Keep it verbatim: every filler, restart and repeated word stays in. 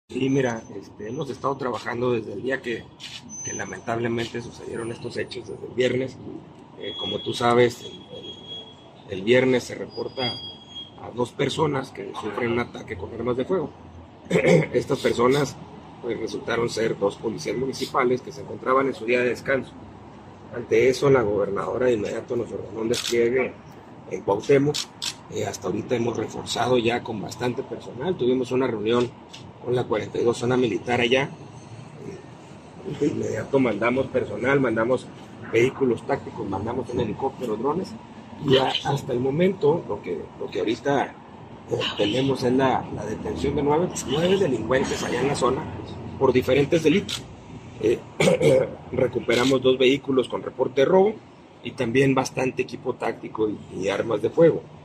Sí, mira, este, hemos estado trabajando desde el día que, que lamentablemente sucedieron estos hechos, desde el viernes. Eh, como tú sabes, el, el- el viernes se reporta a dos personas que sufren un ataque con armas de fuego. Estas personas pues, resultaron ser dos policías municipales que se encontraban en su día de descanso. Ante eso, la gobernadora de inmediato nos ordenó un despliegue en Cuauhtémoc. Eh, hasta ahorita hemos reforzado ya con bastante personal. Tuvimos una reunión con la cuarenta y dos zona militar allá. De inmediato mandamos personal, mandamos vehículos tácticos, mandamos un helicóptero, drones. Y ya hasta el momento, lo que, lo que ahorita eh, tenemos es la, la detención de nueve, nueve delincuentes allá en la zona por diferentes delitos. Eh, recuperamos dos vehículos con reporte de robo y también bastante equipo táctico y, y armas de fuego.